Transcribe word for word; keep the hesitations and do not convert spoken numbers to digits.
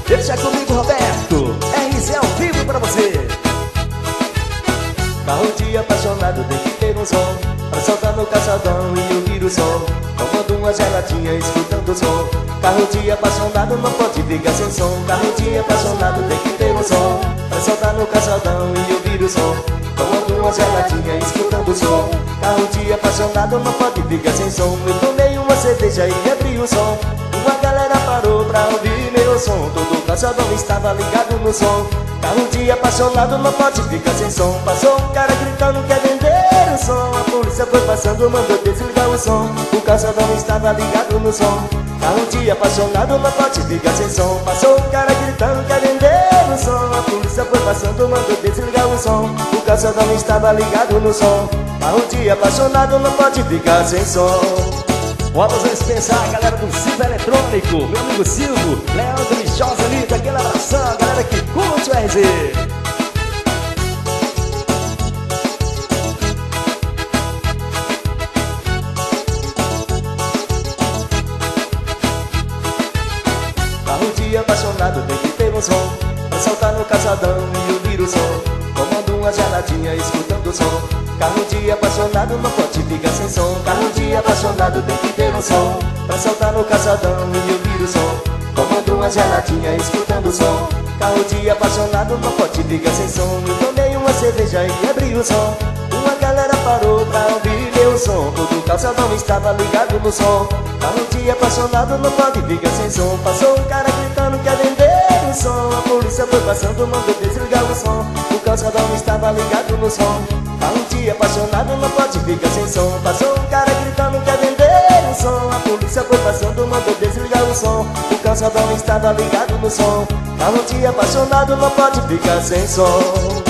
Deixa comigo, Roberto, R Z ao vivo pra você. Carro de apaixonado tem que ter um som pra soltar no calçadão e ouvir o som, tomando uma geladinha, escutando o som. Carro de apaixonado não pode ficar sem som. Carro de apaixonado tem que ter um som pra soltar no calçadão e ouvir o som, tomando uma geladinha, escutando o som. Carro de apaixonado não pode ficar sem som. Eu tomei uma cerveja e abri o som, uma galera parou pra ouvir meu som, todo o calçadão estava ligado no som. Carro de apaixonado não pode ficar sem som. Passou um cara gritando quer vender o som, a polícia foi passando, mandou desligar o som, o calçadão estava ligado no som. Carro de apaixonado não pode ficar sem som. Passou um cara gritando quer vender o som, a polícia foi passando, mandou desligar o som, o calçadão estava ligado no som. Carro de apaixonado não pode ficar sem som. Vamos dispensar a galera do Silvio Eletrônico, meu amigo Silvio, Leandro e Joselito, aquele abração, a galera que curte o R Z. Carro de apaixonado tem que ter um som pra saltar no calçadão e ouvir o som, tomando uma geladinha, escutando o som. Carro de apaixonado não pode ficar sem som. Carro de apaixonado tem que ter um som pra saltar no calçadão e ouvir o som, tomando uma geladinha, escutando o som. Carro de apaixonado não pode ficar sem som. Eu tomei uma cerveja e abri o som, uma galera parou pra ouvir meu som, todo o calçadão estava ligado no som. Carro de apaixonado não pode ficar sem som. Passou um cara gritando quer vender o som, a polícia foi passando, mandou desligar o som, o calçadão estava ligado no som. Carro de apaixonado não pode ficar sem som. Passou um cara gritando quer vender o som, a polícia foi passando, mandou desligar o som, o calçadão estava ligado no som. Carro de apaixonado não pode ficar sem som.